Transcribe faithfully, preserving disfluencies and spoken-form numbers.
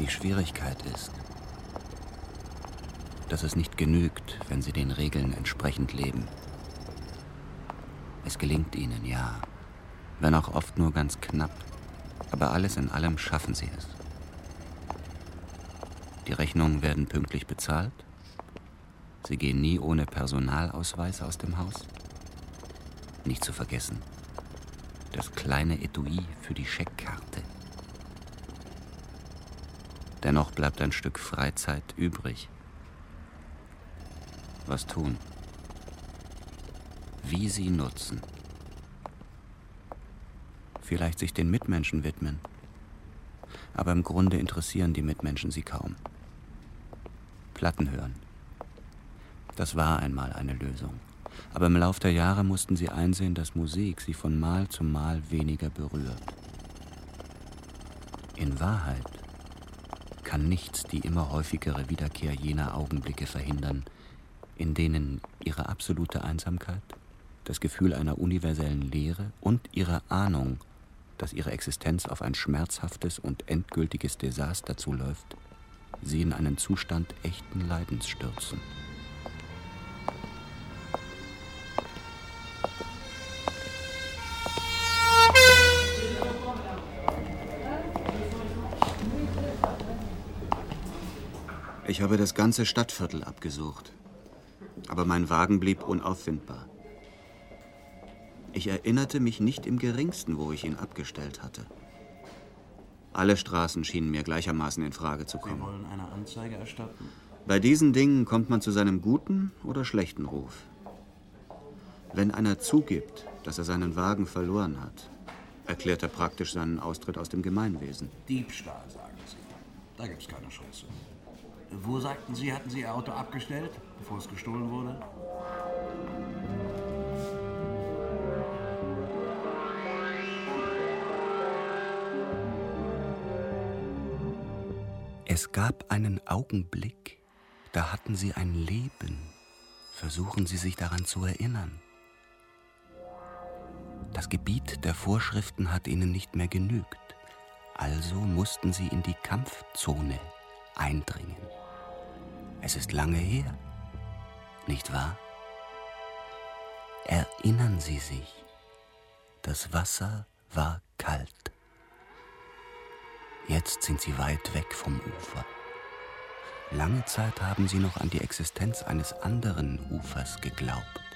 Die Schwierigkeit ist, dass es nicht genügt, wenn sie den Regeln entsprechend leben. Es gelingt ihnen, ja, wenn auch oft nur ganz knapp, aber alles in allem schaffen sie es. Die Rechnungen werden pünktlich bezahlt, sie gehen nie ohne Personalausweis aus dem Haus. Nicht zu vergessen, das kleine Etui für die Scheckkarte. Dennoch bleibt ein Stück Freizeit übrig. Was tun? Wie sie nutzen. Vielleicht sich den Mitmenschen widmen. Aber im Grunde interessieren die Mitmenschen sie kaum. Platten hören. Das war einmal eine Lösung. Aber im Lauf der Jahre mussten sie einsehen, dass Musik sie von Mal zu Mal weniger berührt. In Wahrheit kann nichts die immer häufigere Wiederkehr jener Augenblicke verhindern, in denen ihre absolute Einsamkeit, das Gefühl einer universellen Leere und ihre Ahnung, dass ihre Existenz auf ein schmerzhaftes und endgültiges Desaster zuläuft, sie in einen Zustand echten Leidens stürzen. Ich habe das ganze Stadtviertel abgesucht, aber mein Wagen blieb unauffindbar. Ich erinnerte mich nicht im geringsten, wo ich ihn abgestellt hatte. Alle Straßen schienen mir gleichermaßen in Frage zu kommen. Sie wollen eine Anzeige erstatten? Bei diesen Dingen kommt man zu seinem guten oder schlechten Ruf. Wenn einer zugibt, dass er seinen Wagen verloren hat, erklärt er praktisch seinen Austritt aus dem Gemeinwesen. Diebstahl, sagen Sie. Da gibt's keine Chance. Wo, sagten Sie, hatten Sie Ihr Auto abgestellt, bevor es gestohlen wurde? Es gab einen Augenblick, da hatten Sie ein Leben. Versuchen Sie sich daran zu erinnern. Das Gebiet der Vorschriften hat Ihnen nicht mehr genügt. Also mussten Sie in die Kampfzone eindringen. Es ist lange her, nicht wahr? Erinnern Sie sich, das Wasser war kalt. Jetzt sind Sie weit weg vom Ufer. Lange Zeit haben Sie noch an die Existenz eines anderen Ufers geglaubt.